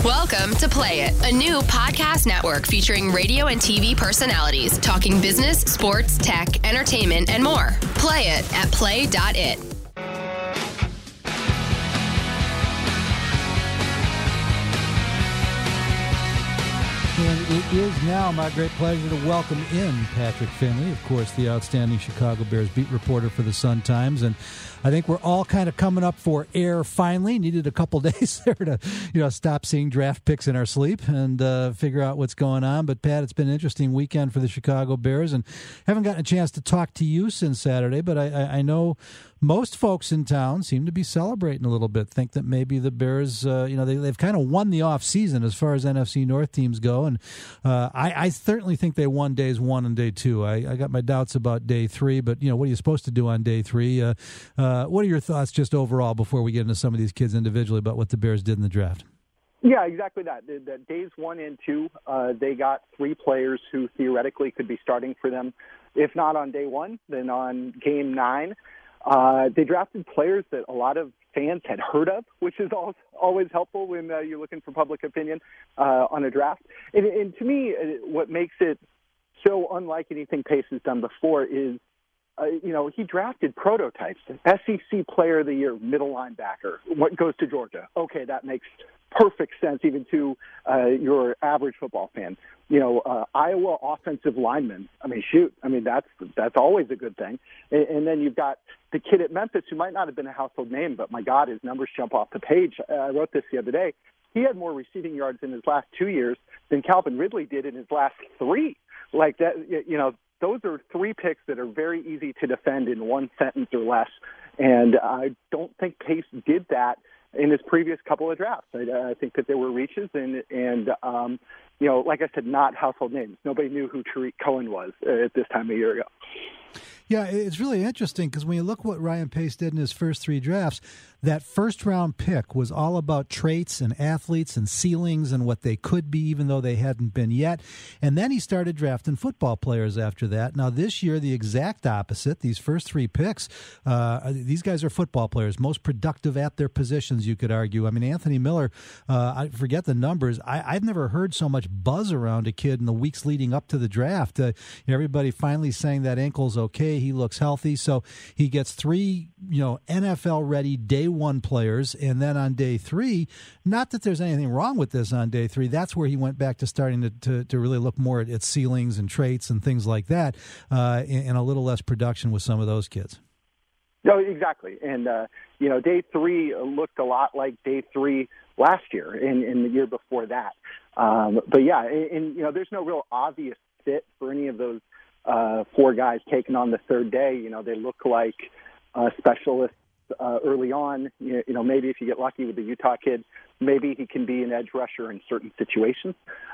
Welcome to Play It, a new podcast network featuring radio and TV personalities talking business, sports, tech, entertainment, and more. Play it at play.it. And it is now my great pleasure to welcome in Patrick Finley, of course, the outstanding Chicago Bears beat reporter for the Sun-Times. And I think we're all kind of coming up for air finally. Needed a couple days there to, stop seeing draft picks in our sleep and figure out what's going on. But, Pat, it's been an interesting weekend for the Chicago Bears. And haven't gotten a chance to talk to you since Saturday, but I know most folks in town seem to be celebrating a little bit, think that maybe the Bears, they've kind of won the offseason as far as NFC North teams go. And I certainly think they won days 1 and day 2. I got my doubts about day 3, but, what are you supposed to do on day 3? What are your thoughts just overall before we get into some of these kids individually about what the Bears did in the draft? Yeah, exactly that. The days 1 and 2, they got 3 players who theoretically could be starting for them. If not on day 1, then on game 9. They drafted players that a lot of fans had heard of, which is always helpful when you're looking for public opinion on a draft. And to me, what makes it so unlike anything Pace has done before is, he drafted prototypes. SEC Player of the Year, middle linebacker. What goes to Georgia? Okay, that makes perfect sense even to your average football fan. Iowa offensive lineman. That's always a good thing. And then you've got the kid at Memphis who might not have been a household name, but my God, his numbers jump off the page. I wrote this the other day. He had more receiving yards in his last 2 years than Calvin Ridley did in his last 3. Like that, those are 3 picks that are very easy to defend in 1 sentence or less. And I don't think Pace did that in his previous couple of drafts. I think that there were reaches and like I said, not household names. Nobody knew who Tariq Cohen was at this time a year ago. Yeah, it's really interesting because when you look what Ryan Pace did in his first 3 drafts, that first-round pick was all about traits and athletes and ceilings and what they could be, even though they hadn't been yet. And then he started drafting football players after that. Now, this year, the exact opposite. These first 3 picks, these guys are football players, most productive at their positions, you could argue. I mean, Anthony Miller, I forget the numbers. I've never heard so much buzz around a kid in the weeks leading up to the draft. Everybody finally saying that ankle's okay. He looks healthy. So he gets 3, NFL-ready day 1 players, and then on day 3, not that there's anything wrong with this on day 3, that's where he went back to starting to really look more at ceilings and traits and things like that, and a little less production with some of those kids. No, exactly. And, day 3 looked a lot like day 3 last year and the year before that. But, yeah, and there's no real obvious fit for any of those 4 guys taken on the 3rd day. They look like specialists early on. Maybe if you get lucky with the Utah kid, maybe he can be an edge rusher in certain situations.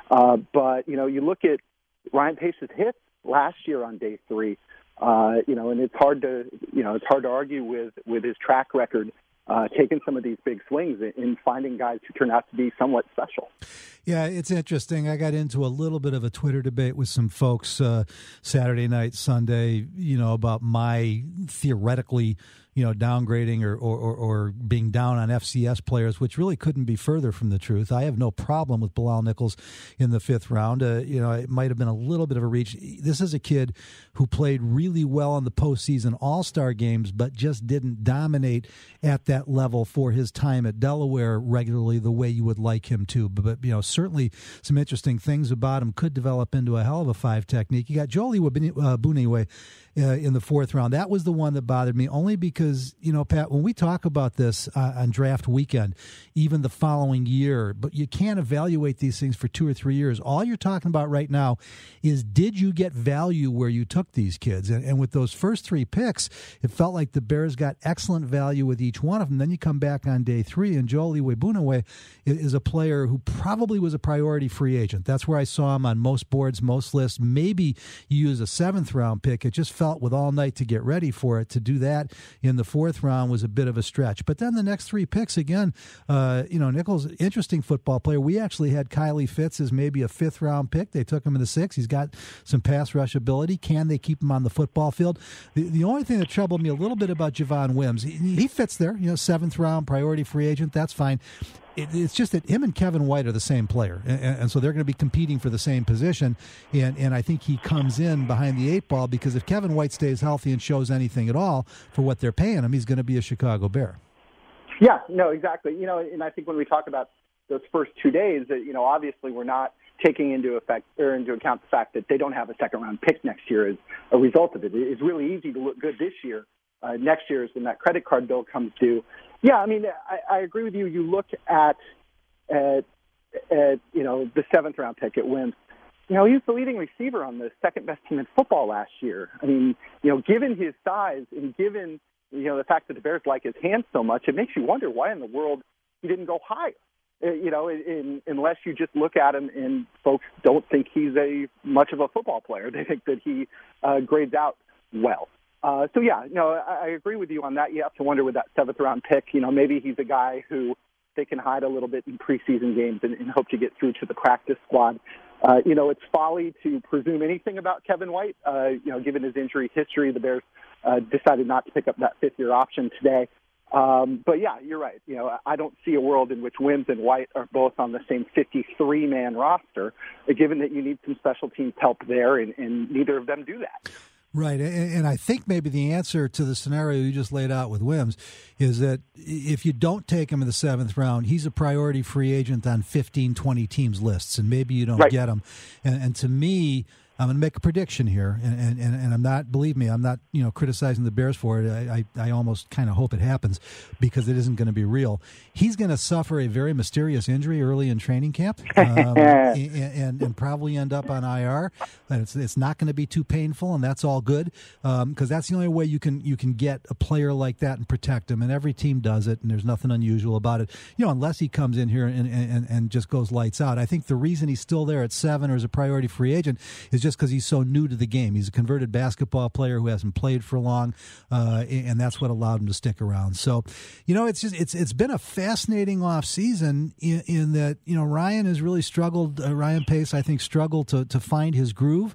But you look at Ryan Pace's hits last year on day 3, and it's hard to argue with his track record. Taking some of these big swings and finding guys who turn out to be somewhat special. Yeah, it's interesting. I got into a little bit of a Twitter debate with some folks Saturday night, Sunday, about my theoretically, downgrading or being down on FCS players, which really couldn't be further from the truth. I have no problem with Bilal Nichols in the 5th round. It might have been a little bit of a reach. This is a kid who played really well in the postseason All-Star games, but just didn't dominate at that level for his time at Delaware regularly the way you would like him to. But certainly some interesting things about him, could develop into a hell of a 5 technique. You got Jolie Bunniway in the 4th round. That was the one that bothered me, only because, Pat, when we talk about this on draft weekend, even the following year, but you can't evaluate these things for 2 or 3 years. All you're talking about right now is, did you get value where you took these kids? And with those first 3 picks, it felt like the Bears got excellent value with each one of them. Then you come back on day 3, and Jolie Bunniway is a player who probably was a priority free agent. That's where I saw him on most boards, most lists. Maybe you use a 7th round pick. It just felt with all night to get ready for it, to do that in the 4th round was a bit of a stretch. But then the next 3 picks, again, Nichols, interesting football player. We actually had Kylie Fitz as maybe a 5th round pick. They took him in the 6th. He's got some pass rush ability. Can they keep him on the football field? The only thing that troubled me a little bit about Javon Wims, he fits there, 7th round, priority free agent. That's fine. It's just that him and Kevin White are the same player, and so they're going to be competing for the same position, and I think he comes in behind the eight ball because if Kevin White stays healthy and shows anything at all for what they're paying him, he's going to be a Chicago Bear. Yeah, no, exactly. And I think when we talk about those first 2 days, that obviously we're not taking into account the fact that they don't have a second-round pick next year as a result of it. It's really easy to look good this year. Next year is when that credit card bill comes due. Yeah, I mean, I agree with you. You look at the seventh-round pick at Wims. He was the leading receiver on the second-best team in football last year. I mean, given his size and given the fact that the Bears like his hands so much, it makes you wonder why in the world he didn't go higher. Unless you just look at him and folks don't think he's much of a football player. They think that he grades out well. I agree with you on that. You have to wonder with that seventh-round pick, maybe he's a guy who they can hide a little bit in preseason games and hope to get through to the practice squad. It's folly to presume anything about Kevin White. Given his injury history, the Bears decided not to pick up that fifth-year option today. But yeah, you're right. I don't see a world in which Wims and White are both on the same 53-man roster, given that you need some special teams help there, and neither of them do that. Right, and I think maybe the answer to the scenario you just laid out with Wims is that if you don't take him in the seventh round, he's a priority free agent on 15, 20 teams lists, and maybe you don't get him. And to me, I'm going to make a prediction here, and I'm not, believe me, I'm not criticizing the Bears for it. I almost kind of hope it happens because it isn't going to be real. He's going to suffer a very mysterious injury early in training camp and probably end up on IR. And it's not going to be too painful, and that's all good because that's the only way you can get a player like that and protect him. And every team does it, and there's nothing unusual about it. Unless he comes in here and just goes lights out. I think the reason he's still there at 7 or as a priority free agent is just because he's so new to the game. He's a converted basketball player who hasn't played for long, and that's what allowed him to stick around. So, it's been a fascinating off season in that Ryan has really struggled. Ryan Pace, I think, struggled to find his groove,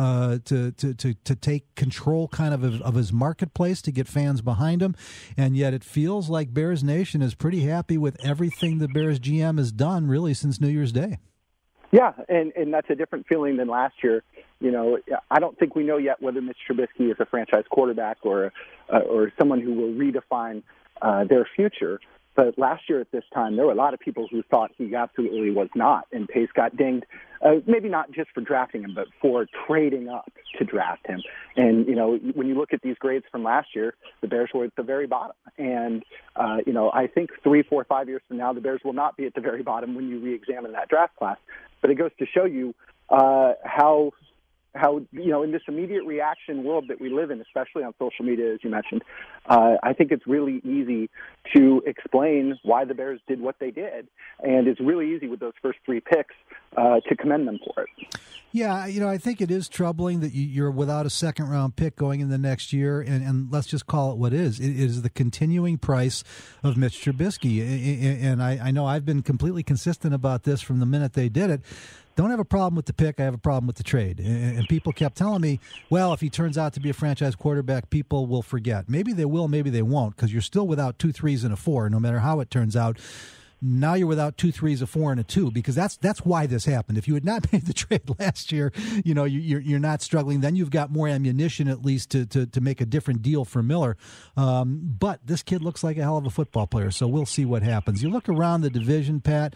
to take control kind of his marketplace, to get fans behind him, and yet it feels like Bears Nation is pretty happy with everything the Bears GM has done really since New Year's Day. Yeah, and that's a different feeling than last year. I don't think we know yet whether Mitch Trubisky is a franchise quarterback or someone who will redefine their future. But last year at this time, there were a lot of people who thought he absolutely was not, and Pace got dinged, maybe not just for drafting him, but for trading up to draft him. And, when you look at these grades from last year, the Bears were at the very bottom. And, I think 3, 4, 5 years from now, the Bears will not be at the very bottom when you re-examine that draft class. But it goes to show you how in this immediate reaction world that we live in, especially on social media, as you mentioned, I think it's really easy to explain why the Bears did what they did. And it's really easy with those first 3 picks to commend them for it. Yeah, I think it is troubling that you're without a second-round pick going in the next year, and let's just call it what it is. It is the continuing price of Mitch Trubisky. And I know I've been completely consistent about this from the minute they did it. Don't have a problem with the pick. I have a problem with the trade. And people kept telling me, well, if he turns out to be a franchise quarterback, people will forget. Maybe they will, maybe they won't, because you're still without 2 3s and a 4, no matter how it turns out. Now you're without 2 3s, a 4, and a 2, because that's why this happened. If you had not made the trade last year, you're not struggling. Then you've got more ammunition at least to make a different deal for Miller. But this kid looks like a hell of a football player, so we'll see what happens. You look around the division, Pat.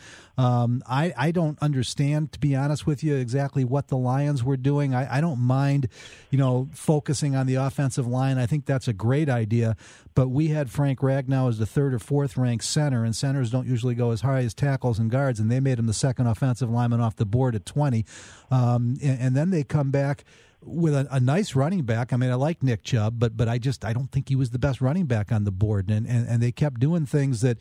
I don't understand, to be honest with you, exactly what the Lions were doing. I don't mind, focusing on the offensive line. I think that's a great idea. But we had Frank Ragnow as the 3rd or 4th ranked center, and centers don't usually go as high as tackles and guards, and they made him the 2nd offensive lineman off the board at 20. And then they come back with a nice running back. I mean, I like Nick Chubb, but I don't think he was the best running back on the board. And they kept doing things that,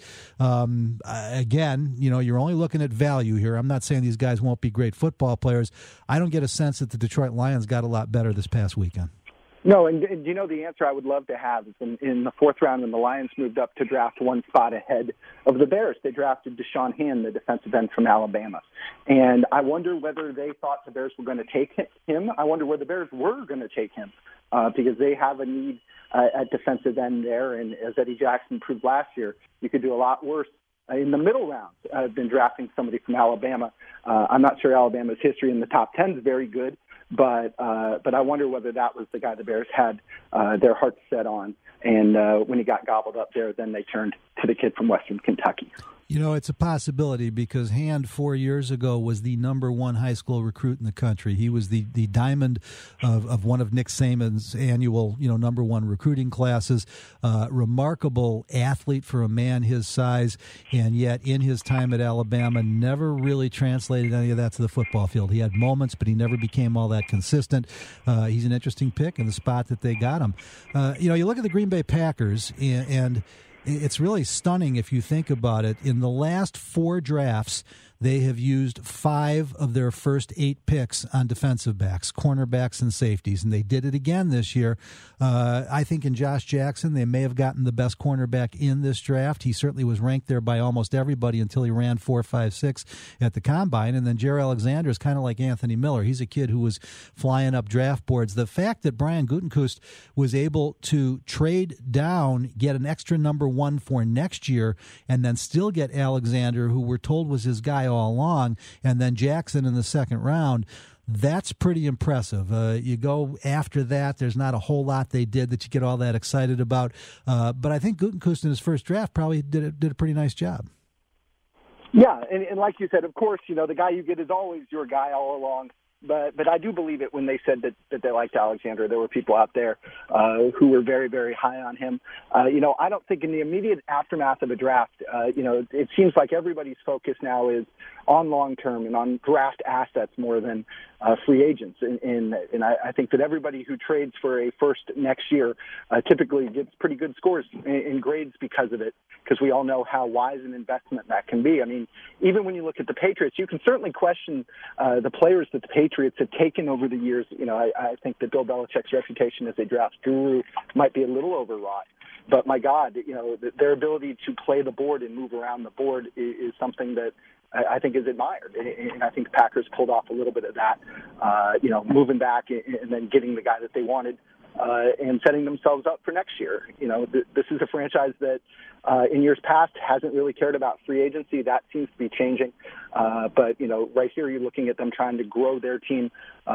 again, you're only looking at value here. I'm not saying these guys won't be great football players. I don't get a sense that the Detroit Lions got a lot better this past weekend. No, and the answer I would love to have is in the 4th round when the Lions moved up to draft 1 spot ahead of the Bears, they drafted Deshaun Hand, the defensive end from Alabama. And I wonder whether they thought the Bears were going to take him. I wonder where the Bears were going to take him because they have a need at defensive end there. And as Eddie Jackson proved last year, you could do a lot worse in the middle rounds have been drafting somebody from Alabama. I'm not sure Alabama's history in the top 10 is very good, but I wonder whether that was the guy the Bears had their hearts set on. And when he got gobbled up there, then they turned to the kid from Western Kentucky. You know, it's a possibility because Hand 4 years ago was the number one high school recruit in the country. He was the diamond of one of Nick Saban's annual, number one recruiting classes. Remarkable athlete for a man his size, and yet in his time at Alabama never really translated any of that to the football field. He had moments, but he never became all that consistent. He's an interesting pick in the spot that they got him. You look at the Green Bay Packers, and it's really stunning if you think about it. In the last 4 drafts, they have used 5 of their first 8 picks on defensive backs, cornerbacks, and safeties, and they did it again this year. I think in Josh Jackson, they may have gotten the best cornerback in this draft. He certainly was ranked there by almost everybody until he ran 4.56 at the Combine. And then Jaire Alexander is kind of like Anthony Miller. He's a kid who was flying up draft boards. The fact that Brian Gutekunst was able to trade down, get an extra number 1 for next year, and then still get Alexander, who we're told was his guy all along, and then Jackson in the second round, that's pretty impressive. You go after that, there's not a whole lot they did that you get all that excited about. But I think Gutekunst in his first draft probably did a pretty nice job. Yeah, and like you said, of course, the guy you get is always your guy all along. But I do believe it when they said that they liked Alexander. There were people out there who were very, very high on him. I don't think in the immediate aftermath of a draft, it seems like everybody's focus now is on long-term and on draft assets more than free agents. And I think that everybody who trades for a first next year typically gets pretty good scores in grades because of it, because we all know how wise an investment that can be. I mean, even when you look at the Patriots, you can certainly question the players that the Patriots have taken over the years. I think that Bill Belichick's reputation as a draft guru might be a little overwrought. But my God, their ability to play the board and move around the board is something that I think is admired. And I think the Packers pulled off a little bit of that, moving back and then getting the guy that they wanted and setting themselves up for next year. This is a franchise that in years past hasn't really cared about free agency. That seems to be changing. But right here you're looking at them trying to grow their team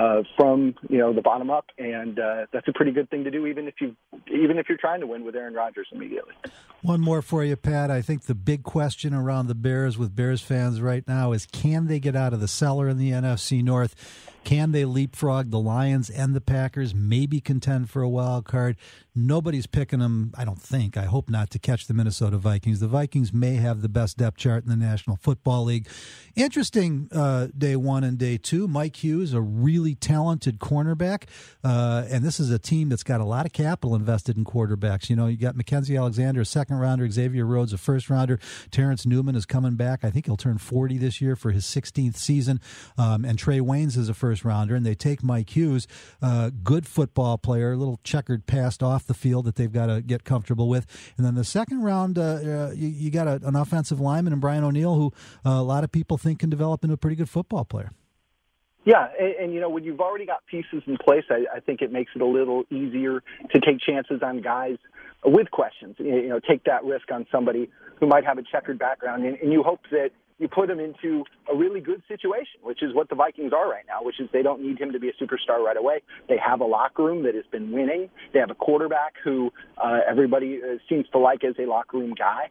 from the bottom up, and that's a pretty good thing to do, even if you're trying to win with Aaron Rodgers immediately. One more for you, Pat. I think the big question around the Bears with Bears fans right now is, can they get out of the cellar in the NFC North? Can they leapfrog the Lions and the Packers, maybe contend for a wild card? Nobody's picking them, I don't think, I hope not, to catch the Minnesota Vikings. The Vikings may have the best depth chart in the National Football League. Interesting day 1 and day 2. Mike Hughes, a really talented cornerback, and this is a team that's got a lot of capital invested in quarterbacks. You got Mackenzie Alexander, a second-rounder, Xavier Rhodes, a first-rounder. Terrence Newman is coming back. I think he'll turn 40 this year for his 16th season, and Trey Waynes is a first-rounder, and they take Mike Hughes, good football player, a little checkered past off the field that they've got to get comfortable with. And then the second round, you got an offensive lineman in Brian O'Neill, who a lot of people think can develop into a pretty good football player. Yeah, and when you've already got pieces in place, I think it makes it a little easier to take chances on guys with questions. Take that risk on somebody who might have a checkered background, and you hope that you put him into a really good situation, which is what the Vikings are right now, which is they don't need him to be a superstar right away. They have a locker room that has been winning. They have a quarterback who everybody seems to like as a locker room guy.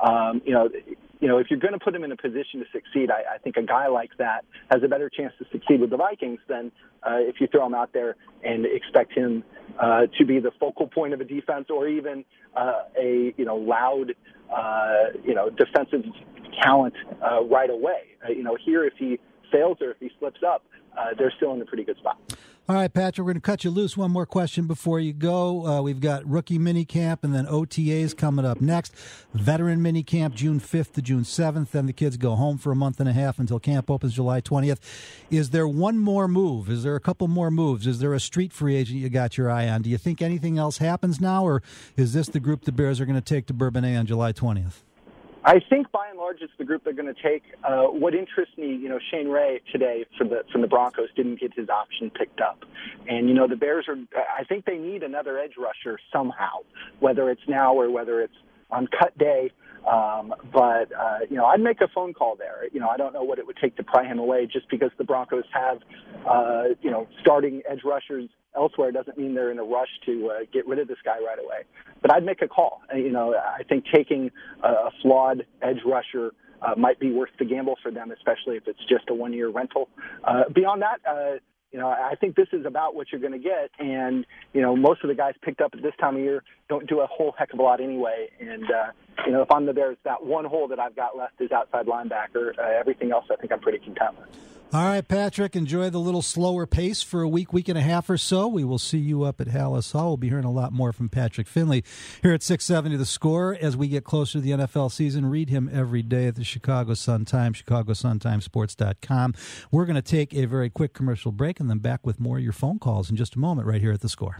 If you're going to put him in a position to succeed, I think a guy like that has a better chance to succeed with the Vikings than if you throw him out there and expect him to be the focal point of a defense or even a loud defensive talent right away. Here if he fails or if he slips up, they're still in a pretty good spot. All right, Patrick, we're going to cut you loose. One more question before you go. We've got rookie minicamp and then OTAs coming up next. Veteran minicamp June 5th to June 7th. Then the kids go home for a month and a half until camp opens July 20th. Is there one more move? Is there a couple more moves? Is there a street free agent you got your eye on? Do you think anything else happens now, or is this the group the Bears are going to take to Bourbonnais on July 20th? I think by and large it's the group they're going to take. What interests me, Shane Ray today from the Broncos didn't get his option picked up. And, the Bears I think they need another edge rusher somehow, whether it's now or whether it's on cut day. But I'd make a phone call there. I don't know what it would take to pry him away. Just because the Broncos have, starting edge rushers elsewhere doesn't mean they're in a rush to get rid of this guy right away. But I'd make a call. I think taking a flawed edge rusher might be worth the gamble for them, especially if it's just a one-year rental. Beyond that, I think this is about what you're going to get. And, most of the guys picked up at this time of year don't do a whole heck of a lot anyway. And, if I'm the Bears, that one hole that I've got left is outside linebacker. Everything else I think I'm pretty content with. All right, Patrick, enjoy the little slower pace for a week and a half or so. We will see you up at Hallis Hall. We'll be hearing a lot more from Patrick Finley here at 670 The Score. As we get closer to the NFL season, read him every day at the Chicago Sun-Times, ChicagoSunTimeSports.com. We're going to take a very quick commercial break and then back with more of your phone calls in just a moment right here at The Score.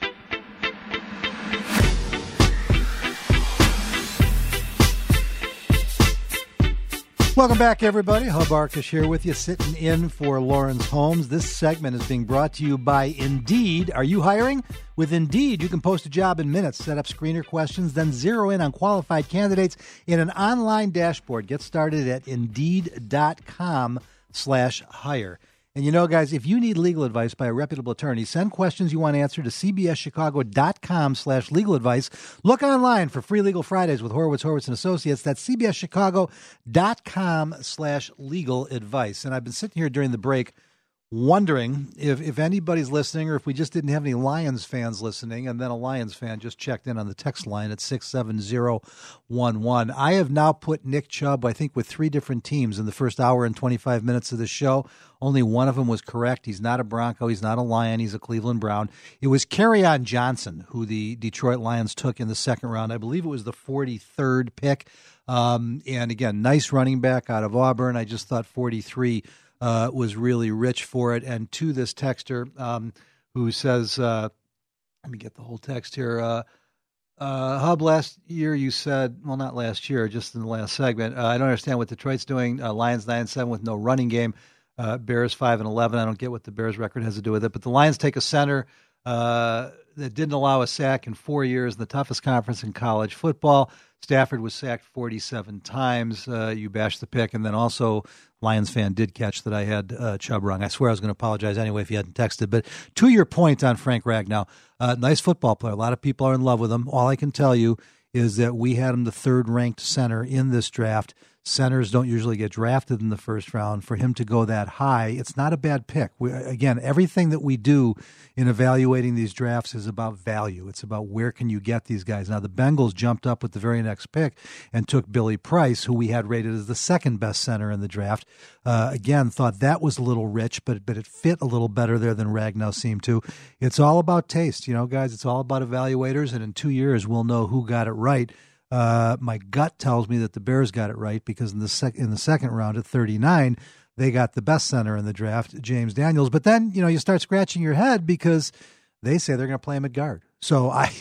Welcome back, everybody. Hub Arkush here with you, sitting in for Lawrence Holmes. This segment is being brought to you by Indeed. Are you hiring? With Indeed, you can post a job in minutes, set up screener questions, then zero in on qualified candidates in an online dashboard. Get started at Indeed.com/hire. And guys, if you need legal advice by a reputable attorney, send questions you want answered to cbschicago.com/legal advice. Look online for free Legal Fridays with Horowitz & Associates. That's cbschicago.com/legal advice. And I've been sitting here during the break wondering if anybody's listening or if we just didn't have any Lions fans listening, and then a Lions fan just checked in on the text line at 67011. I have now put Nick Chubb, I think, with 3 different teams in the first hour and 25 minutes of the show. Only one of them was correct. He's not a Bronco. He's not a Lion. He's a Cleveland Brown. It was Kerryon Johnson, who the Detroit Lions took in the second round. I believe it was the 43rd pick. And again, nice running back out of Auburn. I just thought 43 was really rich for it. And to this texter who says, let me get the whole text here. Hub, last year you said, well, not last year, just in the last segment, I don't understand what Detroit's doing. Lions 9-7 with no running game. Bears 5-11. I don't get what the Bears record has to do with it. But the Lions take a center that didn't allow a sack in 4 years, the toughest conference in college football. Stafford was sacked 47 times. You bashed the pick. And then also, Lions fan did catch that I had Chubb wrong. I swear I was going to apologize anyway if you hadn't texted. But to your point on Frank Ragnow, nice football player. A lot of people are in love with him. All I can tell you is that we had him the 3rd-ranked center in this draft. Centers don't usually get drafted in the first round. For him to go that high, it's not a bad pick. Again, everything that we do in evaluating these drafts is about value. It's about where can you get these guys. Now, the Bengals jumped up with the very next pick and took Billy Price, who we had rated as the 2nd-best center in the draft. Again, thought that was a little rich, but it fit a little better there than Ragnow seemed to. It's all about taste, guys. It's all about evaluators, and in 2 years, we'll know who got it right. My gut tells me that the Bears got it right because in the second round at 39, they got the best center in the draft, James Daniels. But then, you start scratching your head because they say they're going to play him at guard. So I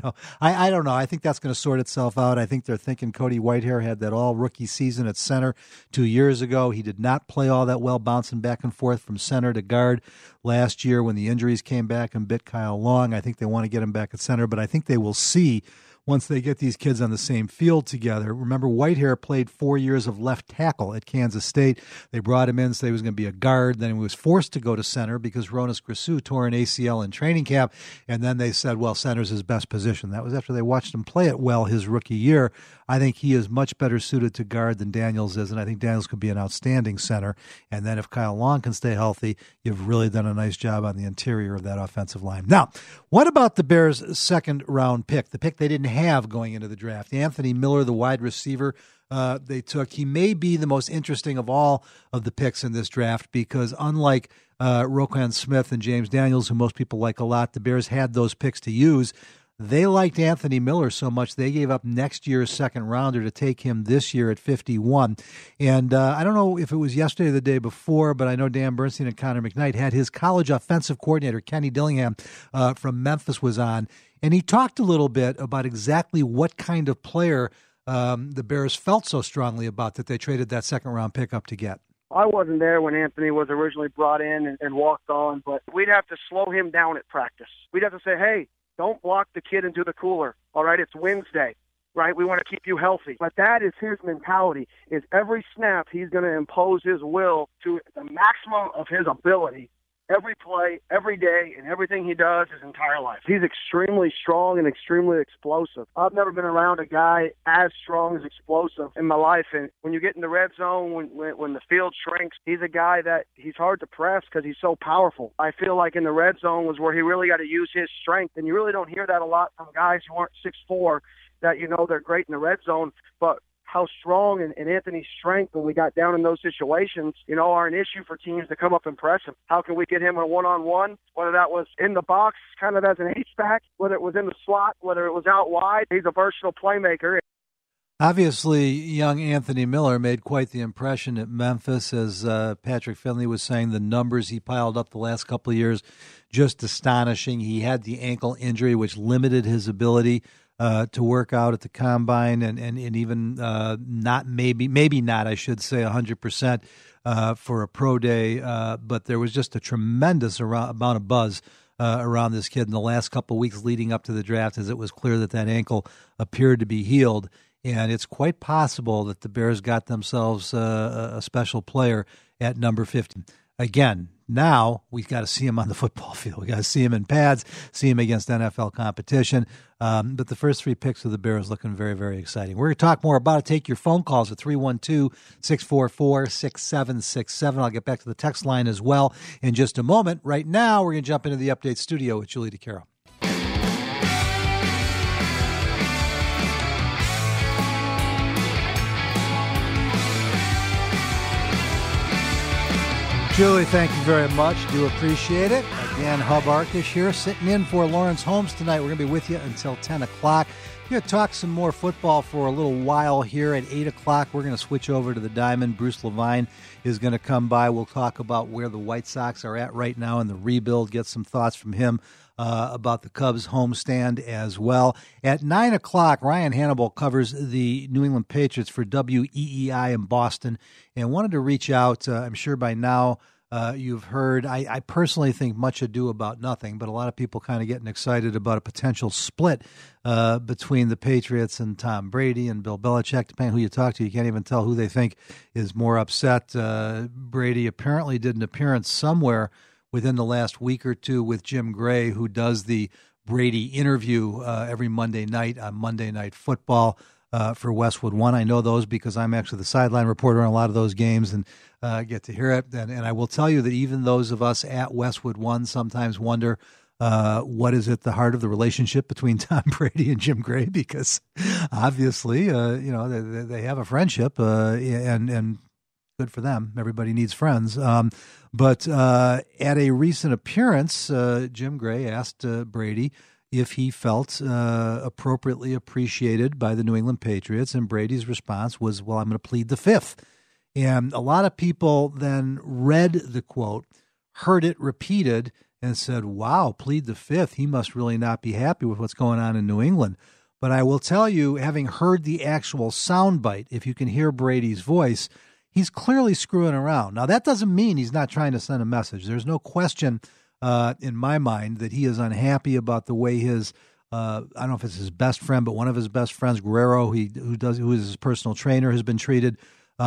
don't know. I think that's going to sort itself out. I think they're thinking Cody Whitehair had that all rookie season at center 2 years ago. He did not play all that well, bouncing back and forth from center to guard last year when the injuries came back and bit Kyle Long. I think they want to get him back at center, but I think they will see once they get these kids on the same field together. Remember, Whitehair played 4 years of left tackle at Kansas State. They brought him in, said he was going to be a guard. Then he was forced to go to center because Ronas Grisou tore an ACL in training camp. And then they said, well, center's his best position. That was after they watched him play it well his rookie year. I think he is much better suited to guard than Daniels is, and I think Daniels could be an outstanding center. And then if Kyle Long can stay healthy, you've really done a nice job on the interior of that offensive line. Now, what about the Bears' 2nd-round pick, the pick they didn't have going into the draft? Anthony Miller, the wide receiver they took. He may be the most interesting of all of the picks in this draft because unlike Roquan Smith and James Daniels, who most people like a lot, the Bears had those picks to use. They liked Anthony Miller so much they gave up next year's 2nd-rounder to take him this year at 51. And I don't know if it was yesterday or the day before, but I know Dan Bernstein and Connor McKnight had his college offensive coordinator, Kenny Dillingham, from Memphis was on. And he talked a little bit about exactly what kind of player the Bears felt so strongly about that they traded that 2nd-round pick up to get. I wasn't there when Anthony was originally brought in and walked on, but we'd have to slow him down at practice. We'd have to say, hey, don't block the kid into the cooler. All right, it's Wednesday. right? We want to keep you healthy. But that is his mentality, is every snap he's going to impose his will to the maximum of his ability. Every play, every day, and everything he does his entire life. He's extremely strong and extremely explosive. I've never been around a guy as strong as explosive in my life. And when you get in the red zone, when the field shrinks, he's a guy that he's hard to press because he's so powerful. I feel like in the red zone was where he really got to use his strength. And you really don't hear that a lot from guys who aren't 6'4", that they're great in the red zone. But how strong and Anthony's strength when we got down in those situations, are an issue for teams to come up and press him. How can we get him a one-on-one, whether that was in the box kind of as an H-back, whether it was in the slot, whether it was out wide. He's a versatile playmaker. Obviously, young Anthony Miller made quite the impression at Memphis. As Patrick Finley was saying, the numbers he piled up the last couple of years, just astonishing. He had the ankle injury, which limited his ability to work out at the combine and even not maybe not, I should say, 100% for a pro day. But there was just a tremendous amount of buzz around this kid in the last couple of weeks leading up to the draft, as it was clear that ankle appeared to be healed. And it's quite possible that the Bears got themselves a special player at number 50. Again, now we've got to see him on the football field. We got to see him in pads, see him against NFL competition. But the first three picks of the Bears looking very, very exciting. We're going to talk more about it. Take your phone calls at 312-644-6767. I'll get back to the text line as well in just a moment. Right now, we're going to jump into the Update studio with Julie DeCaro. Julie, thank you very much. Do appreciate it. Again, Hub Arkish here, sitting in for Lawrence Holmes tonight. We're going to be with you until 10 o'clock. We're going to talk some more football for a little while here. At 8 o'clock, we're going to switch over to the Diamond. Bruce Levine is going to come by. We'll talk about where the White Sox are at right now in the rebuild, get some thoughts from him about the Cubs homestand as well. At 9 o'clock, Ryan Hannibal covers the New England Patriots for WEEI in Boston, and wanted to reach out. I'm sure by now you've heard, I personally think much ado about nothing, but a lot of people kind of getting excited about a potential split between the Patriots and Tom Brady and Bill Belichick. Depending on who you talk to, you can't even tell who they think is more upset. Brady apparently did an appearance somewhere within the last week or two with Jim Gray, who does the Brady interview every Monday night on Monday Night Football for Westwood One. I know those because I'm actually the sideline reporter on a lot of those games and get to hear it. And I will tell you that even those of us at Westwood One sometimes wonder what is at the heart of the relationship between Tom Brady and Jim Gray, because obviously, they have a friendship and good for them. Everybody needs friends. But at a recent appearance, Jim Gray asked Brady if he felt appropriately appreciated by the New England Patriots, and Brady's response was, well, I'm going to plead the fifth. And a lot of people then read the quote, heard it repeated, and said, wow, plead the fifth. He must really not be happy with what's going on in New England. But I will tell you, having heard the actual soundbite, if you can hear Brady's voice, he's clearly screwing around. Now, that doesn't mean he's not trying to send a message. There's no question in my mind that he is unhappy about the way his, I don't know if it's his best friend, but one of his best friends, Guerrero, who is his personal trainer, has been treated.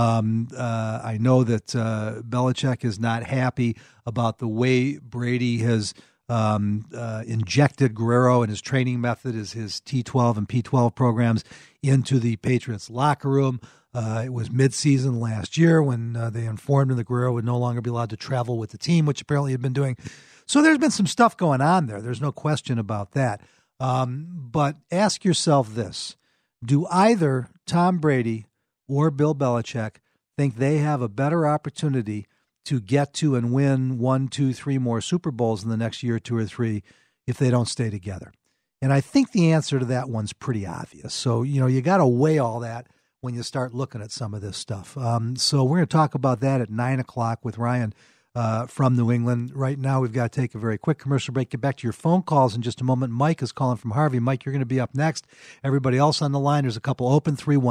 I know that Belichick is not happy about the way Brady has injected Guerrero and his training method, his T12 and P12 programs into the Patriots locker room. It was midseason last year when they informed him that Guerrero would no longer be allowed to travel with the team, which apparently had been doing. So there's been some stuff going on there. There's no question about that. But ask yourself this. Do either Tom Brady or Bill Belichick think they have a better opportunity to get to and win 1, 2, 3 more Super Bowls in the next year, 2 or 3, if they don't stay together? And I think the answer to that one's pretty obvious. So, you got to weigh all that when you start looking at some of this stuff. So we're going to talk about that at 9 o'clock with Ryan from New England. Right now, we've got to take a very quick commercial break. Get back to your phone calls in just a moment. Mike is calling from Harvey. Mike, you're going to be up next. Everybody else on the line, there's a couple open,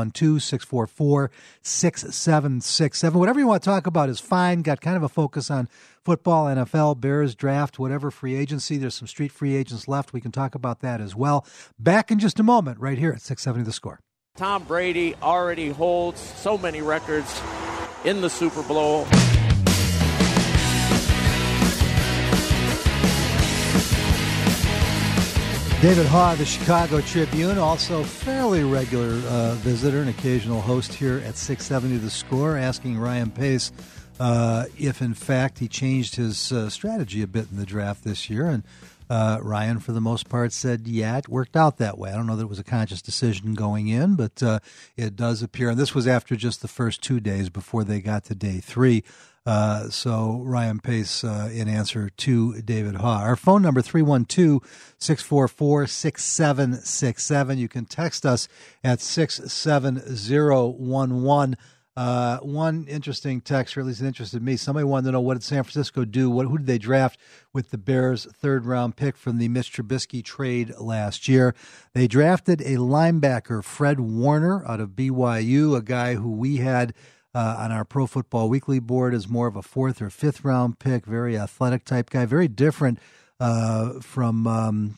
312-644-6767. Whatever you want to talk about is fine. Got kind of a focus on football, NFL, Bears, draft, whatever free agency. There's some street free agents left. We can talk about that as well. Back in just a moment right here at 670 The Score. Tom Brady already holds so many records in the Super Bowl. David Haugh, the Chicago Tribune, also fairly regular visitor and occasional host here at 670 The Score, asking Ryan Pace if, in fact, he changed his strategy a bit in the draft this year. And Ryan, for the most part, said, yeah, it worked out that way. I don't know that it was a conscious decision going in, but it does appear. And this was after just the first 2 days before they got to day 3. So Ryan Pace in answer to David Haugh. Our phone number, 312-644-6767. You can text us at 67011. One interesting text, or at least it interested me. Somebody wanted to know, what did San Francisco do? Who did they draft with the Bears' third-round pick from the Mitch Trubisky trade last year? They drafted a linebacker, Fred Warner, out of BYU, a guy who we had on our Pro Football Weekly board as more of a 4th or 5th round pick, very athletic type guy, very different from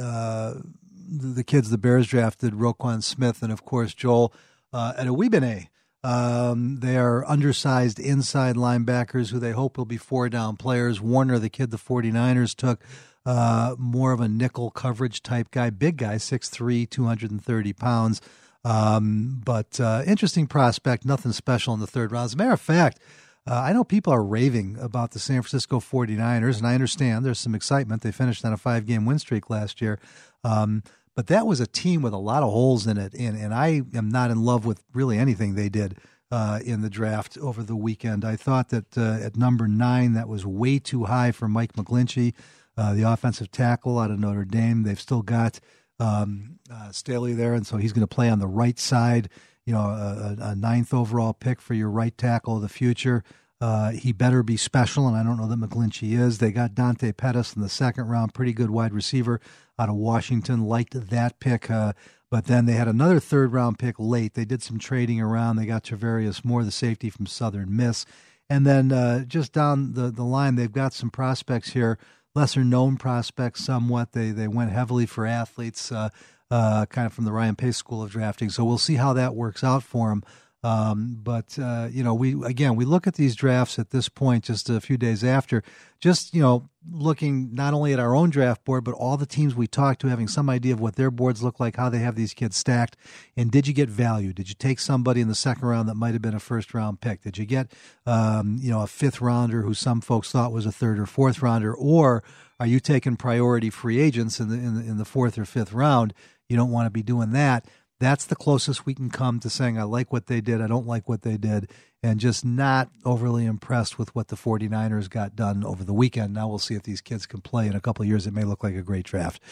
the kids the Bears drafted, Roquan Smith and, of course, Joel Adewibene. They are undersized inside linebackers who they hope will be 4-down players. Warner, the kid the 49ers took, more of a nickel coverage type guy, big guy, 6'3", 230 pounds. But interesting prospect, nothing special in the third round. As a matter of fact, I know people are raving about the San Francisco 49ers, and I understand there's some excitement. They finished on a 5-game win streak last year. But that was a team with a lot of holes in it, and I am not in love with really anything they did in the draft over the weekend. I thought that at number 9, that was way too high for Mike McGlinchey, the offensive tackle out of Notre Dame. They've still got Staley there, and so he's going to play on the right side. You know, a 9th overall pick for your right tackle of the future. He better be special, and I don't know that McGlinchey is. They got Dante Pettis in the 2nd round, pretty good wide receiver out of Washington. Liked that pick, but then they had another 3rd round pick late. They did some trading around. They got Travarius Moore, the safety from Southern Miss, and then just down the line, they've got some prospects here. Lesser known prospects somewhat. They went heavily for athletes, kind of from the Ryan Pace school of drafting. So we'll see how that works out for them. But we look at these drafts at this point, just a few days after, just, looking not only at our own draft board, but all the teams we talked to, having some idea of what their boards look like, how they have these kids stacked. And did you get value? Did you take somebody in the 2nd round that might have been a 1st round pick? Did you get, a 5th rounder who some folks thought was a 3rd or 4th rounder? Or are you taking priority free agents in the 4th or 5th round? You don't want to be doing that. That's the closest we can come to saying I like what they did, I don't like what they did, and just not overly impressed with what the 49ers got done over the weekend. Now we'll see if these kids can play in a couple of years. It may look like a great draft.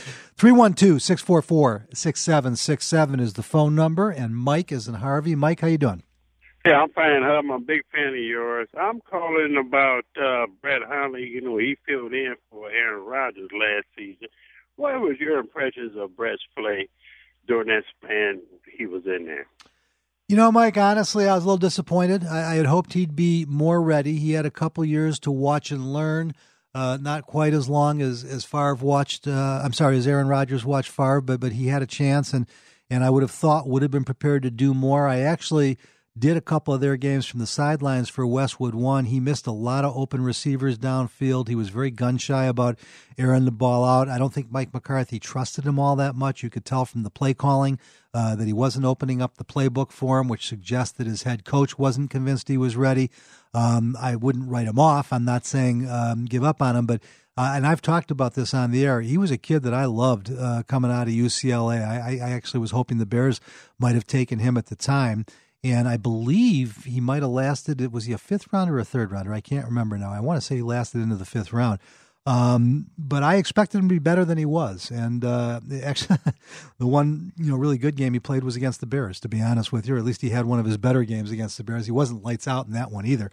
312-644-6767 is the phone number, and Mike is in Harvey. Mike, how you doing? Yeah, I'm fine, Hub. I'm a big fan of yours. I'm calling about Brett Hundley. He filled in for Aaron Rodgers last season. What was your impressions of Brett's play during that span he was in there? Mike, honestly, I was a little disappointed. I had hoped he'd be more ready. He had a couple years to watch and learn, not quite as long as Favre watched. As Aaron Rodgers watched Favre, but he had a chance, and I would have thought would have been prepared to do more. I actually did a couple of their games from the sidelines for Westwood One. He missed a lot of open receivers downfield. He was very gun-shy about airing the ball out. I don't think Mike McCarthy trusted him all that much. You could tell from the play calling that he wasn't opening up the playbook for him, which suggests that his head coach wasn't convinced he was ready. I wouldn't write him off. I'm not saying give up on him, but and I've talked about this on the air. He was a kid that I loved coming out of UCLA. I actually was hoping the Bears might have taken him at the time. And I believe he might have lasted, was he a 5th rounder or a 3rd rounder? I can't remember now. I want to say he lasted into the 5th round. But I expected him to be better than he was. And actually, the one really good game he played was against the Bears, to be honest with you. Or at least he had one of his better games against the Bears. He wasn't lights out in that one either.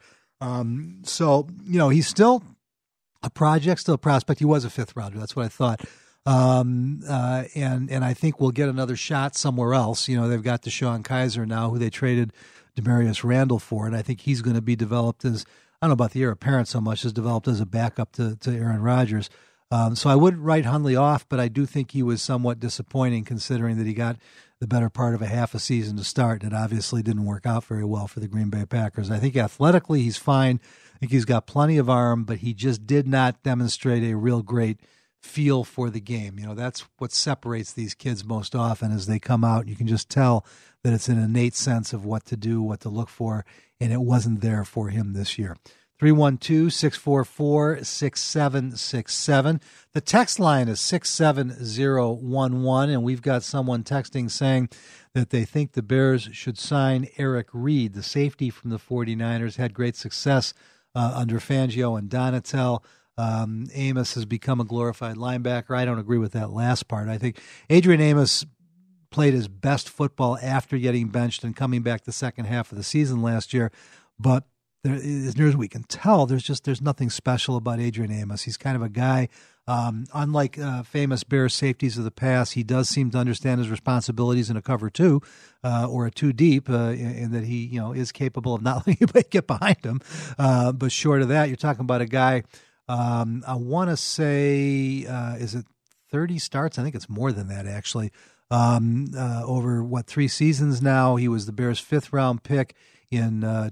So, he's still a project, still a prospect. He was a fifth rounder. That's what I thought. And I think we'll get another shot somewhere else. They've got DeShone Kizer now, who they traded Demarius Randall for, and I think he's going to be developed as, I don't know about the heir apparent so much, as developed as a backup to Aaron Rodgers. So I wouldn't write Hundley off, but I do think he was somewhat disappointing considering that he got the better part of a half a season to start. It obviously didn't work out very well for the Green Bay Packers. I think athletically he's fine. I think he's got plenty of arm, but he just did not demonstrate a real great feel for the game. That's what separates these kids most often as they come out. You can just tell that it's an innate sense of what to do, what to look for, and it wasn't there for him this year. 312-644-6767. The text line is 67011, and we've got someone texting saying that they think the Bears should sign Eric Reid, the safety from the 49ers, had great success under Fangio and Donatel. Amos has become a glorified linebacker. I don't agree with that last part. I think Adrian Amos played his best football after getting benched and coming back the second half of the season last year, but as near as we can tell, there's nothing special about Adrian Amos. He's kind of a guy, unlike famous Bears safeties of the past, he does seem to understand his responsibilities in a cover two or a two deep, in that he is capable of not letting anybody get behind him. But short of that, you're talking about a guy. I want to say, is it 30 starts? I think it's more than that actually. Over 3 seasons now, he was the Bears' 5th round pick in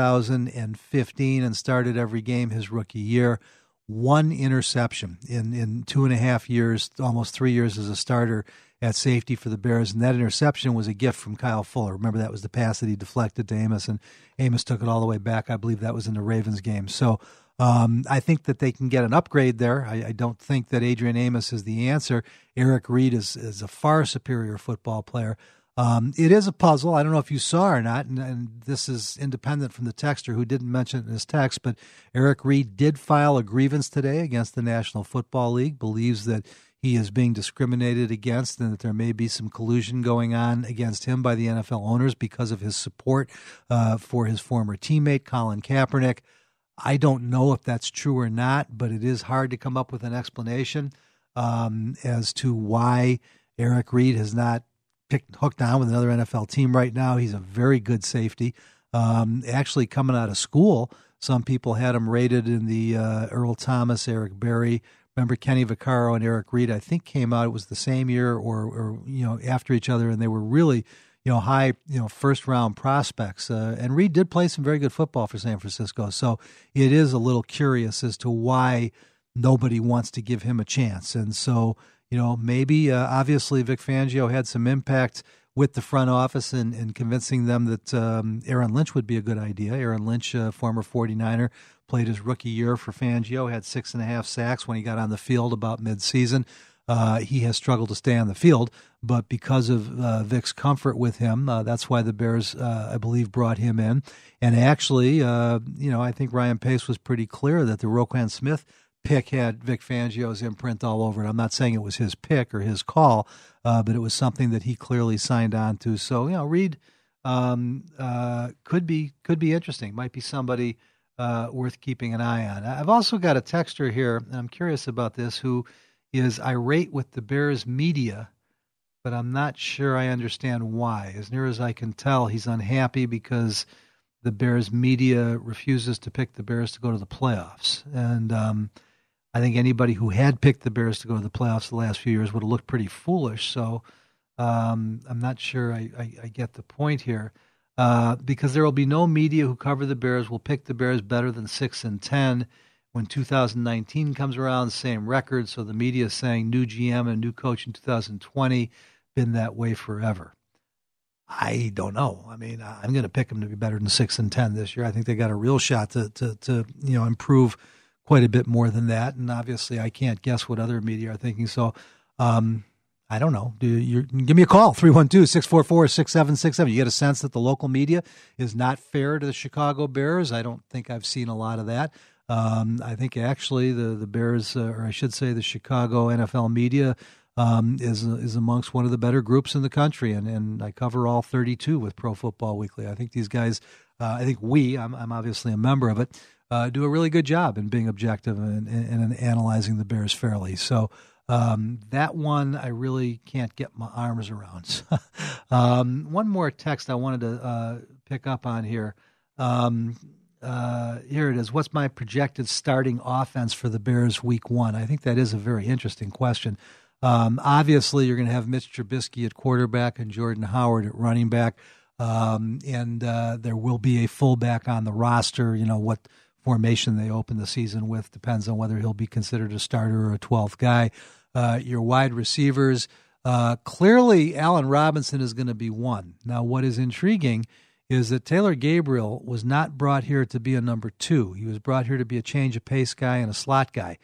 2015 and started every game his rookie year. 1 interception in 2.5 years, almost 3 years as a starter at safety for the Bears, and that interception was a gift from Kyle Fuller. Remember, that was the pass that he deflected to Amos, and Amos took it all the way back. I believe that was in the Ravens game. So I think that they can get an upgrade there. I don't think that Adrian Amos is the answer. Eric Reid is a far superior football player. It is a puzzle. I don't know if you saw or not, and this is independent from the texter who didn't mention it in his text, but Eric Reid did file a grievance today against the National Football League, believes that he is being discriminated against and that there may be some collusion going on against him by the NFL owners because of his support for his former teammate, Colin Kaepernick. I don't know if that's true or not, but it is hard to come up with an explanation as to why Eric Reid has not hooked on with another NFL team right now. He's a very good safety. Actually, coming out of school, some people had him rated in the Earl Thomas, Eric Berry. Remember Kenny Vaccaro and Eric Reid, I think came out, it was the same year or after each other, and they were really high, first round prospects. And Reid did play some very good football for San Francisco. So it is a little curious as to why nobody wants to give him a chance. And so, maybe obviously Vic Fangio had some impact with the front office in convincing them that Aaron Lynch would be a good idea. Aaron Lynch, former 49er, played his rookie year for Fangio, had 6.5 sacks when he got on the field about midseason. He has struggled to stay on the field, but because of Vic's comfort with him, that's why the Bears, I believe, brought him in. And actually, I think Ryan Pace was pretty clear that the Roquan Smith pick had Vic Fangio's imprint all over it. I'm not saying it was his pick or his call, but it was something that he clearly signed on to. So, Reid could be interesting. Might be somebody worth keeping an eye on. I've also got a texter here, and I'm curious about this, who is irate with the Bears media, but I'm not sure I understand why. As near as I can tell, he's unhappy because the Bears media refuses to pick the Bears to go to the playoffs. And I think anybody who had picked the Bears to go to the playoffs the last few years would have looked pretty foolish. So I'm not sure I get the point here. Because there will be no media who cover the Bears will pick the Bears better than 6-10. When 2019 comes around, same record. So the media is saying new GM and new coach in 2020, been that way forever. I don't know. I mean, I'm going to pick them to be better than 6-10 this year. I think they got a real shot to improve quite a bit more than that. And obviously, I can't guess what other media are thinking. So I don't know. Give me a call, 312-644-6767. You get a sense that the local media is not fair to the Chicago Bears. I don't think I've seen a lot of that. I think actually the Bears, or I should say the Chicago NFL media, is amongst one of the better groups in the country, and I cover all 32 with Pro Football Weekly. I think these guys I think I'm obviously a member of it, do a really good job in being objective and analyzing the Bears fairly. So that one I really can't get my arms around. One more text I wanted to pick up on here. Here it is. What's my projected starting offense for the Bears week 1? I think that is a very interesting question. Obviously, you're going to have Mitch Trubisky at quarterback and Jordan Howard at running back. And there will be a fullback on the roster. You know, what formation they open the season with depends on whether he'll be considered a starter or a 12th guy. Your wide receivers, clearly Allen Robinson is going to be one. Now, what is intriguing is that Taylor Gabriel was not brought here to be a number 2. He was brought here to be a change of pace guy and a slot guy.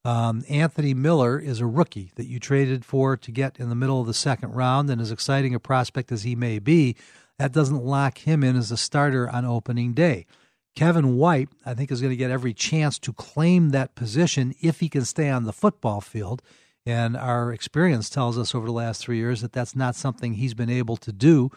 Anthony Miller is a rookie that you traded for to get in the middle of the second round, and as exciting a prospect as he may be, that doesn't lock him in as a starter on opening day. Kevin White, I think, is going to get every chance to claim that position if he can stay on the football field, and our experience tells us over the last 3 years that that's not something he's been able to do.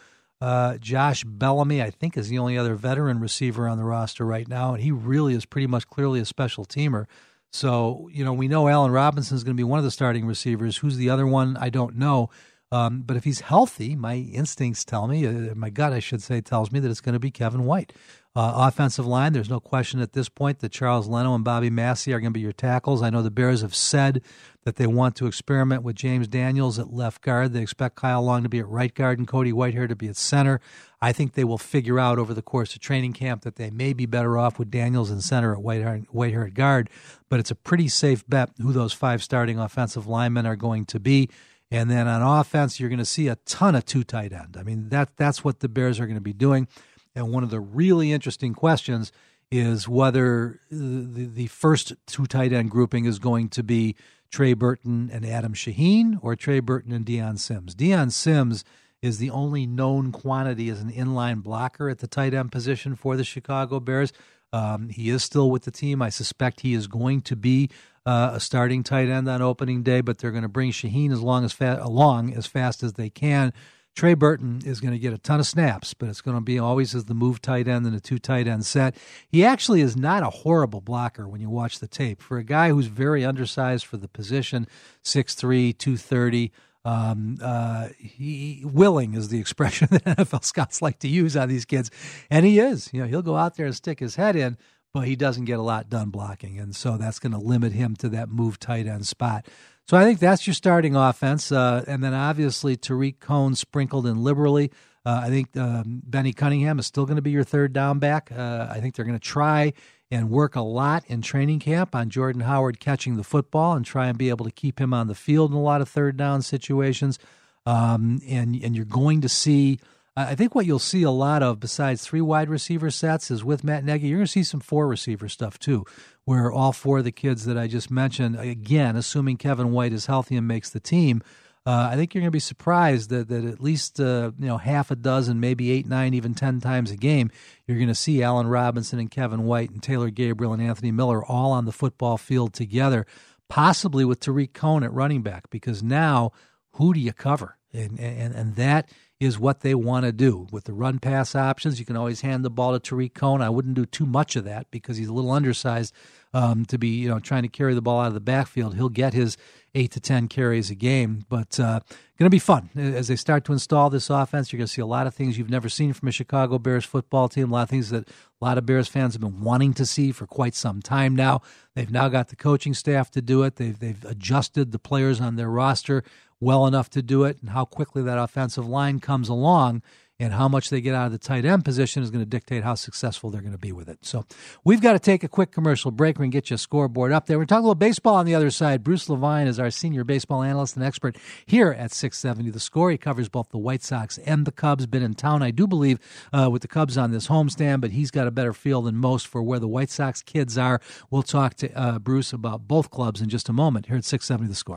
Josh Bellamy, I think, is the only other veteran receiver on the roster right now, and he really is pretty much clearly a special teamer. So, you know, we know Allen Robinson is going to be one of the starting receivers. Who's the other one? I don't know. But if he's healthy, my instincts tell me, my gut, I should say, tells me that it's going to be Kevin White. Offensive line, there's no question at this point that Charles Leno and Bobby Massey are going to be your tackles. I know the Bears have said that they want to experiment with James Daniels at left guard. They expect Kyle Long to be at right guard and Cody Whitehair to be at center. I think they will figure out over the course of training camp that they may be better off with Daniels in center at Whitehair at guard, but it's a pretty safe bet who those 5 starting offensive linemen are going to be. And then on offense, you're going to see a ton of 2 tight end. I mean, that's what the Bears are going to be doing. And one of the really interesting questions is whether the first 2 tight end grouping is going to be Trey Burton and Adam Shaheen or Trey Burton and Deion Sims. Deion Sims is the only known quantity as an inline blocker at the tight end position for the Chicago Bears. He is still with the team. I suspect he is going to be a starting tight end on opening day, but they're going to bring Shaheen along as fast as they can. Trey Burton is going to get a ton of snaps, but it's going to be always as the move tight end in a 2 tight end set. He actually is not a horrible blocker when you watch the tape. For a guy who's very undersized for the position, 6'3", 230, willing is the expression that NFL scouts like to use on these kids. And he is. You know, he'll go out there and stick his head in, but he doesn't get a lot done blocking. And so that's going to limit him to that move tight end spot. So I think that's your starting offense. And then obviously Tariq Cohen sprinkled in liberally. I think Benny Cunningham is still going to be your third down back. I think they're going to try and work a lot in training camp on Jordan Howard catching the football and try and be able to keep him on the field in a lot of third down situations. And you're going to see, I think what you'll see a lot of besides 3 wide receiver sets is with Matt Nagy, you're going to see some 4 receiver stuff too, where all 4 of the kids that I just mentioned, again, assuming Kevin White is healthy and makes the team, I think you're going to be surprised that at least half a dozen, maybe 8, 9, even 10 times a game, you're going to see Allen Robinson and Kevin White and Taylor Gabriel and Anthony Miller all on the football field together, possibly with Tariq Cohen at running back, because now who do you cover? And that is what they want to do. With the run-pass options, you can always hand the ball to Tariq Cohen. I wouldn't do too much of that because he's a little undersized to be trying to carry the ball out of the backfield. He'll get his 8 to 10 carries a game, but going to be fun. As they start to install this offense, you're going to see a lot of things you've never seen from a Chicago Bears football team, a lot of things that a lot of Bears fans have been wanting to see for quite some time now. They've now got the coaching staff to do it. They've adjusted the players on their roster well enough to do it, and how quickly that offensive line comes along and how much they get out of the tight end position is going to dictate how successful they're going to be with it. So we've got to take a quick commercial break. We're going to get you a scoreboard up there. We're talking a little baseball on the other side. Bruce Levine is our senior baseball analyst and expert here at 670 The Score. He covers both the White Sox and the Cubs. Been in town, I do believe, with the Cubs on this homestand, but he's got a better feel than most for where the White Sox kids are. We'll talk to Bruce about both clubs in just a moment here at 670 The Score.